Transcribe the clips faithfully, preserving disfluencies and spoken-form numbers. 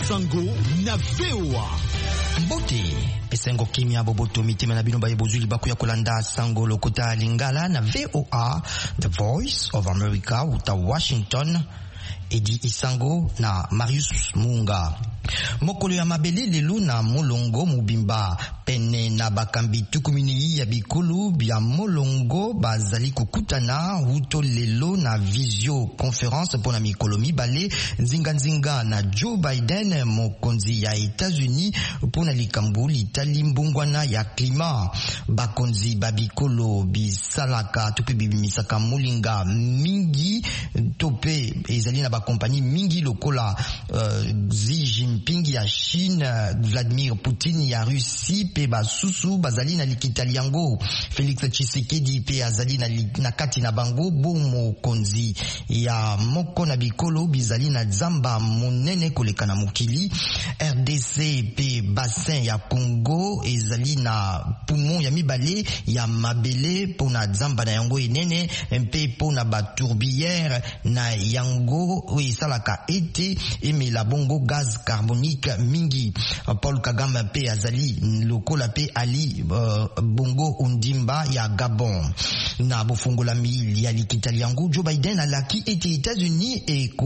Isango na V O A. Mbote esengo kimia boboto mitima na bino baye bozuli baku ya kolanda sango lokota lingala na V O A, The Voice of America uta Washington. Edi Isango na Marius Munga. Mokolo ya mabele lelo na molongo mubimba pene na bakambi tukumini ya bikulu bya molongo bazali kukutana uto lelo na visio conference pona mikolo mibale nzinga nzinga na Joe Biden mokonzi ya Etats-Unis pona likambo litali mbungwana ya klima. Bakonzi babikolo bisalaka tope bibimisaka molinga mingi tope ezali na bakompani mingi lokola uh, Xi Jinping ya Chine, Vladimir Poutine ya Russie pe basusu bazali na likitali yango. Felix Tshisekedi pe azali na, na kati na bango bomo konzi ya moko na bikolo bizali na zamba monene koleka na mokili. R D C pe bassin ya Congo ezali na poumon ya mibale ya mabele pona zamba na yango enene mpe pona batourbière na yango esalaka ete emela bongo gaz carbonique mingi. Paul Kagame pe azali lokola pe ali uh, bongo undimba ya Gabon na bofungola mili ya likitali yango. Joe Biden alaki ete Etats-Unis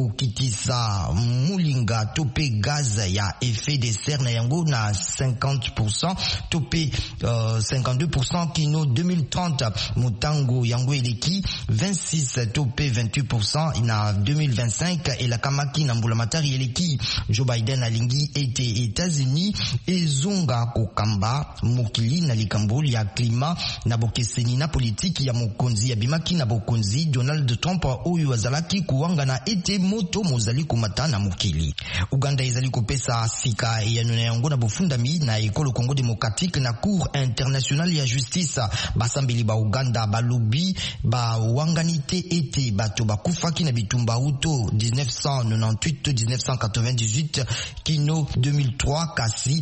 ekokitisa mulinga tope gaz ya effet de serre na yango na cinquante pour cent tope uh, cinquante-deux pour cent kino deux mille trente. Mutango yango eleki vingt-six tope vingt-huit pour cent na deux mille vingt-cinq. Elakamaki na mbulamatari eleki. Joe Biden alingi ete Etats-Unis ezonga kokamba mokili na likambo ya klima na bokeseni na politiki ya mokonzi ya bimaki na bokonzi Donald Trump oyo azalaki kuwanga na ete moto mozali kumata na mokili. Uganda ezali kopesa sika ya nuna yango na bofundami na ekolo Congo Démocratique na Cour internationale ya justice. Basambeli ba Uganda balobi ba wanganite ete bato bakufaki na bitumba uto dix-neuf cent quatre-vingt-huit dix-neuf cent quatre-vingt-dix-huit kino deux mille trois kasi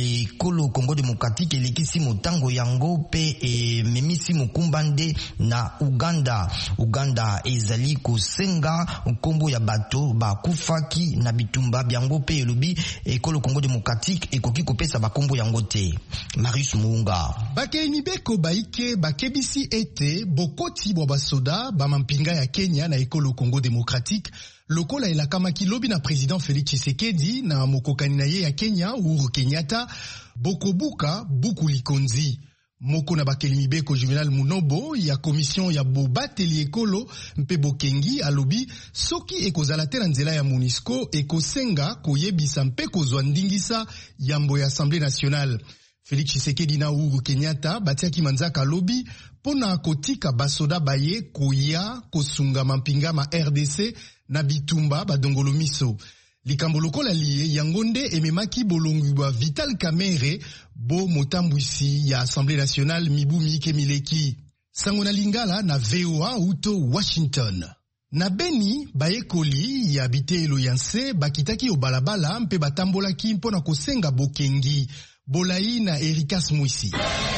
ekolo Congo Démocratique elekisi motango yango pe e memisi mokumbande na Uganda. Uganda ezali kosenga nkombo ya bato bakufaki na bitumba byango pe elobi ekolo Congo Démocratique ekoki kopesa bakombo yango te. Marius Munga. Bakeni beko baike bakebisi ete bokoti bwa basoda bamampinga ya Kenya na ekolo Congo Démocratique lokola elakamaki lobi na président Félix Tshisekedi na mokokani na ye ya Kenya Uhuru Kenyatta bokobuka buku likonzi. Moko na bakeli mibeko Juvenal Munobo ya commission ya bobateli ekolo mpe bokengi alobi soki ekozala te na nzela ya MONUSCO ekosenga koyebisa mpe kozwa ndingisa yambo ya Assemblée nationale. Félix Tshisekedi na Uhuru Kenyatta batiaki manzaka alobi pona kotika basoda baye koya kosunga mampinga ma R D C na bitumba badongolo miso. Likambo lokola liye yangonde ememaki bolongi bwa Vital Kamerhe bo motambwisi ya Assemblée nationale mibu mike mileki. Sango na lingala na V O A uto Washington. Na Beni bayekoli ya bitelo yanse bakitaki obalabala mpe batambolaki mpona kosenga bokengi. Bolai na Erikas Mwisi.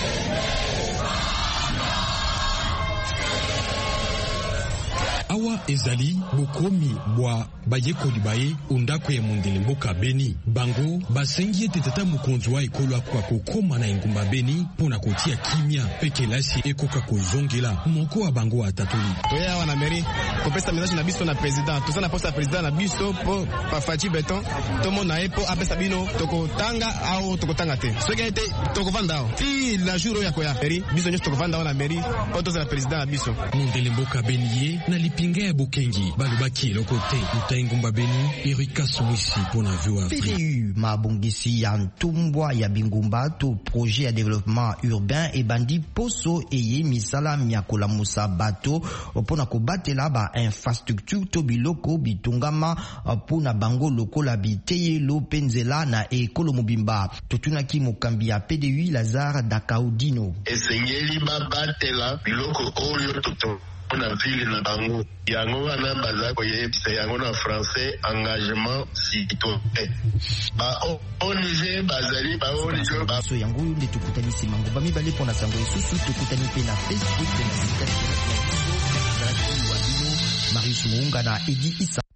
Awa ezali bokomi bwa bayekoli baye undako ya mundele mboka Beni. Bango basengi ete tata mokonzi wa ekolo akwa kokoma na engumba Beni pona kotia kimia peke lasi ekoka kozongela moko wa bango atatoli. Toya wana meri kopesa message na biso na president. Toza na posta president na biso po pa Fachi Beton. Tomo na epo apesa bino toko tanga au toko tanga te. Soki ete toko vanda. Ti la jour ya koya meri biso nyoto toko vanda na meri po toza na president na biso. Mundele mboka Beni ye na pinga ya bokengi balubaki lokote mutaingumba Beni. Erikas Mwisi pona V O A Afrique. P D U mabongisi ya ntumbwa ya bingumba to projet ya développement urbain e bandi poso eye misala miakola musa bato pona kobatela ba infrastructure to biloko bitungama pona bango lokola biteyelo penzela na ekolo mobimba. Totunaki mokambi ya P D U Lazare Dakaudino. Esengeli babatela biloko oyo toto na ville na bango yango wana baza koyebisa yango na français engagement citoyen ba O N G bazali ba O N G ba so yango nde tukutanisi mango ba mibale pona sango esusu tukutani pe na Facebook na site ya Marius Munga na Edi Isa.